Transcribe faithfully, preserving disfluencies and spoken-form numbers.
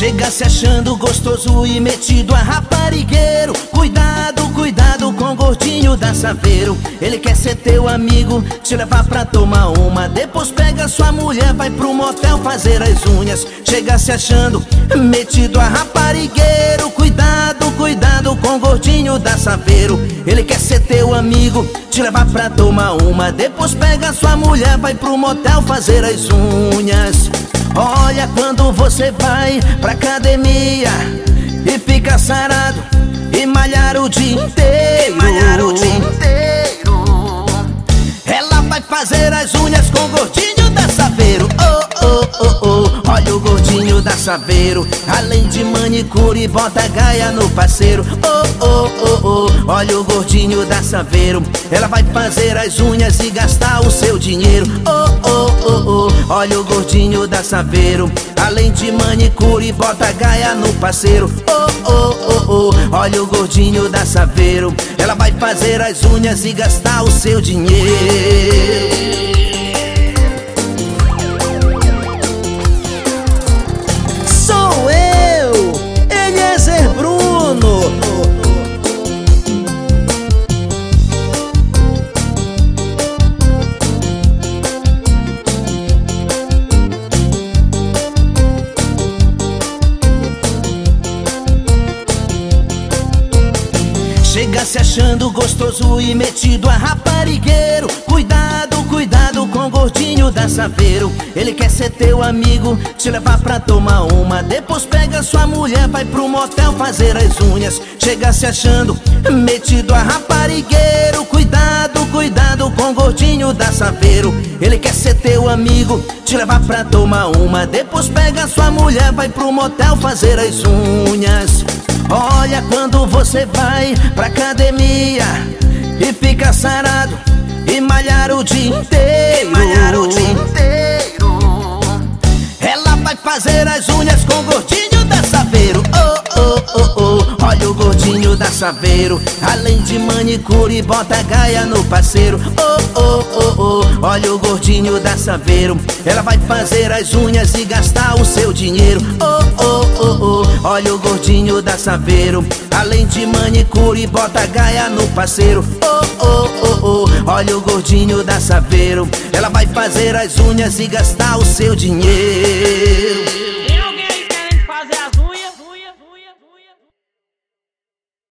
Chega se achando gostoso e metido a raparigueiro. Cuidado, cuidado com o gordinho da Saveiro. Ele quer ser teu amigo, te levar pra tomar uma. Depois pega sua mulher, vai pro motel fazer as unhas. Chega se achando metido a raparigueiro. Cuidado, cuidado com o gordinho da Saveiro. Ele quer ser teu amigo, te levar pra tomar uma. Depois pega sua mulher, vai pro motel fazer as unhas. Olha quando você vai pra academia e fica sarado e malhar o dia inteiro, malhar o dia inteiro. Ela vai fazer as unhas com o gordinho da Saveiro. Oh, oh, oh, oh. Olha o gordinho da Saveiro, além de manicure, bota gaia no parceiro. Oh, oh, oh, oh. Olha o gordinho da Saveiro, ela vai fazer as unhas e gastar o seu dinheiro. Oh, oh, oh, oh. Olha o gordinho da Saveiro, além de manicure, bota gaia no parceiro. Oh, oh, oh, oh. Olha o gordinho da Saveiro, ela vai fazer as unhas e gastar o seu dinheiro. Chega se achando gostoso e metido a raparigueiro. Cuidado, cuidado com o gordinho da Saveiro. Ele quer ser teu amigo, te levar pra tomar uma. Depois pega sua mulher, vai pro motel fazer as unhas. Chega se achando metido a raparigueiro. Cuidado, cuidado com o gordinho da Saveiro. Ele quer ser teu amigo, te levar pra tomar uma. Depois pega sua mulher, vai pro motel fazer as unhas. Olha quando você vai pra academia e fica sarado e malhar o dia inteiro, malhar o dia inteiro. Ela vai fazer as unhas com o gordinho da Saveiro. Oh, oh, oh, oh. Olha o gordinho da Saveiro, além de manicure, bota gaia no parceiro. Oh, oh, oh, oh. Olha o gordinho da Saveiro, ela vai fazer as unhas e gastar o seu dinheiro. Oh, oh, oh, oh. Olha o gordinho da Saveiro, além de manicure, bota gaia no parceiro. Oh, oh, oh, oh. Olha o gordinho da Saveiro, ela vai fazer as unhas e gastar o seu dinheiro.